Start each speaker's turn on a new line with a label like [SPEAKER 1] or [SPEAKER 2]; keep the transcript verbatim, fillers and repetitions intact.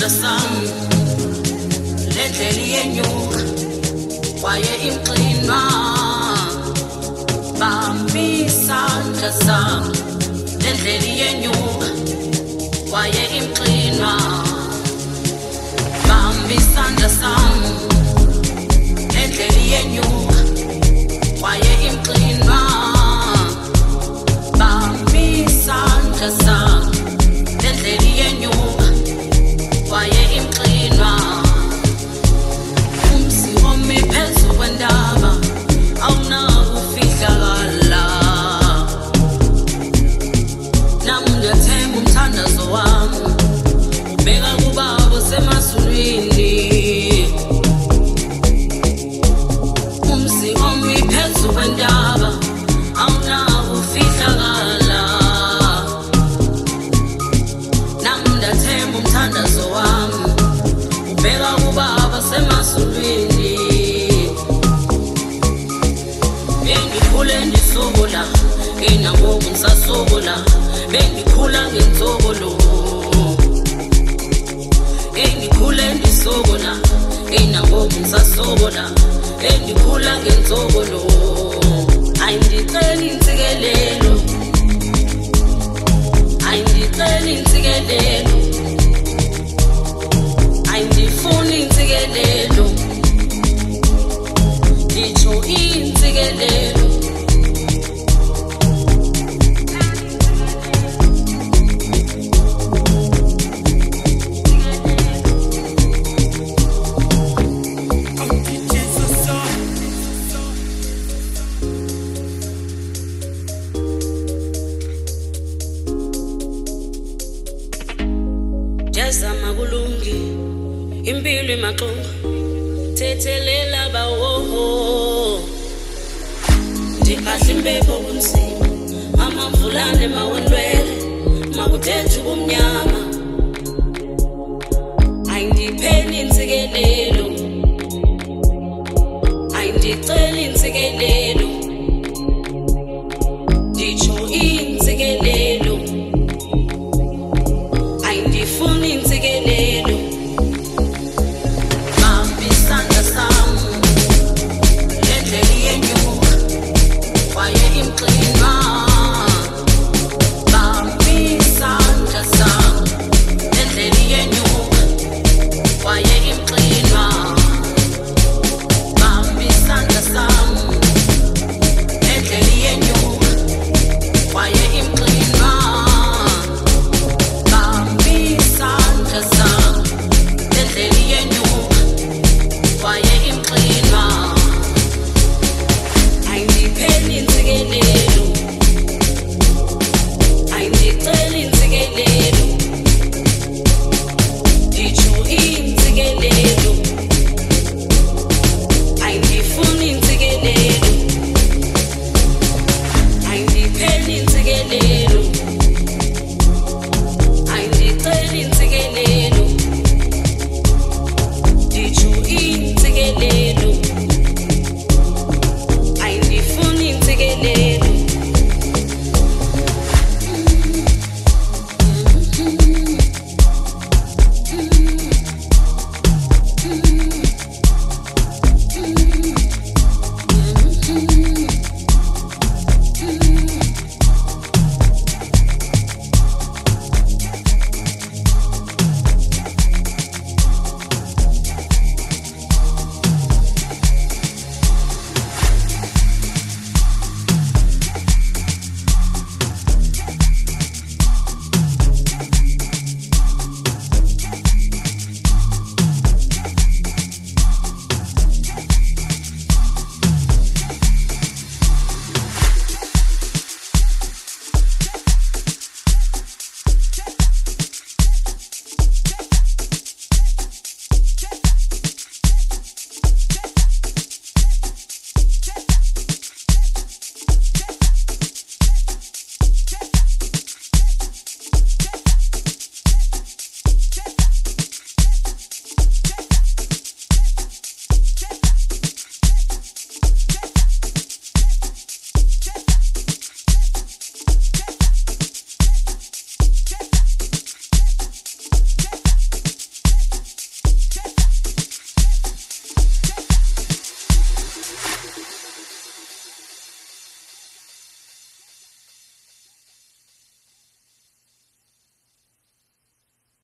[SPEAKER 1] isandla sami lendlela iyenyuka kwaye imxinwa bamba isandla sami lendlela iyenyuka kwaye imxinwa bamba isandla sami lendlela iyenyuka kwaye imxinwa bamba isandla sami lendlela iyenyuka kwaye imxinwa umsi omi phezu kwendaba awunakufihlakala nami ndiyathemba umthandazo wami ubeka kubaba semasulwini umsi omi phezu kwendaba awunakufihlakala nami ndiyathemba umthandazo wami ubeka kubaba semasulwini bengikhule ndisokola enangoku ngisasokola bengikhula ngentsobolo engikhule ndisokola enangoku ngisasokola bengikhula ngentsobolo ayindicela intsikelelo ayindicela intsikelelo ayindifuni intsikelelo nditsho intsikelelo yazama kulungi impilo imaxonga thethelela bawoho ndikhahle imbeko kunzima amamvulane mawondwele makuthethe ubumnyama ayindipheni intsikelelo ayindiceli intsikelelo nditsho intsikelelo ayindifuni intsikelelo bamba isandla sami lendlela iyenyuka kwaye imxinwa